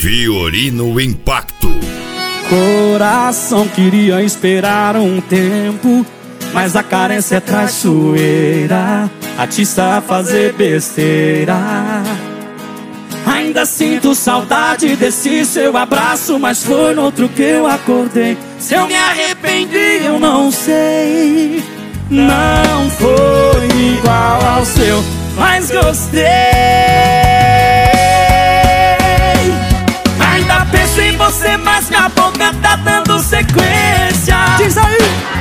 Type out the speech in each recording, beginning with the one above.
Fiorino Impacto. Coração queria esperar um tempo, mas a carência é traiçoeira, atiça a fazer besteira. Ainda sinto saudade desse seu abraço, mas foi no outro que eu acordei. Se eu me arrependi, eu não sei. Não foi igual ao seu, mas gostei. Ainda penso em você, mas minha boca tá dando sequência. Diz aí!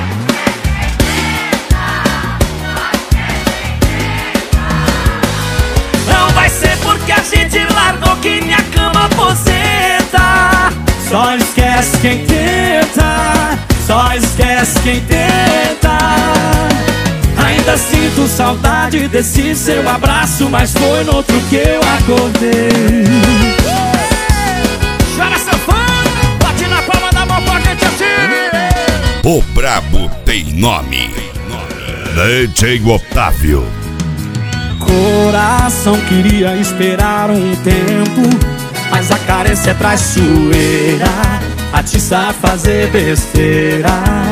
Não vai ser porque a gente largou que minha cama aposenta. Só esquece quem tenta, só esquece quem tenta. Ainda sinto saudade desse seu abraço, mas foi no outro que eu acordei. Chora sanfona, bate na palma da mão pra gente assim. O brabo tem nome. DJ Otávio. Coração queria esperar um tempo, mas a carência é traiçoeira, atiça a fazer besteira.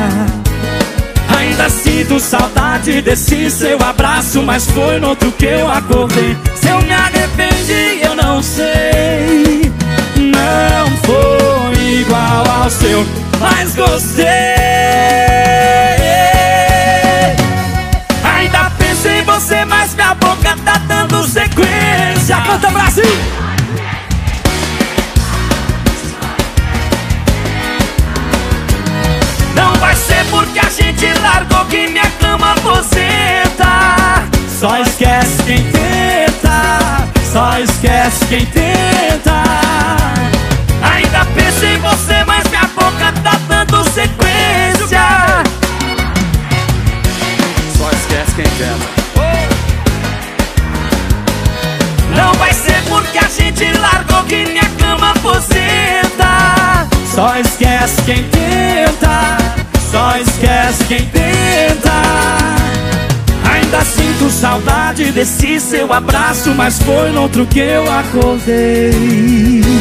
Ainda sinto saudade desse seu abraço, mas foi no outro que eu acordei. Se eu me arrependi, eu não sei. Não foi igual ao seu, mas gostei. Ainda penso em você, mas minha boca tá dando sequência. Canta, Brasil! Não vai ser porque a gente largou que minha cama aposenta. Só esquece quem tenta, só esquece quem tenta. Ainda penso em você, mas minha boca tá dando sequência. Só esquece quem tenta. Não vai ser porque a gente largou que minha cama aposenta. Só esquece quem tenta, só esquece quem tenta. Ainda sinto saudade desse seu abraço, mas foi no outro que eu acordei.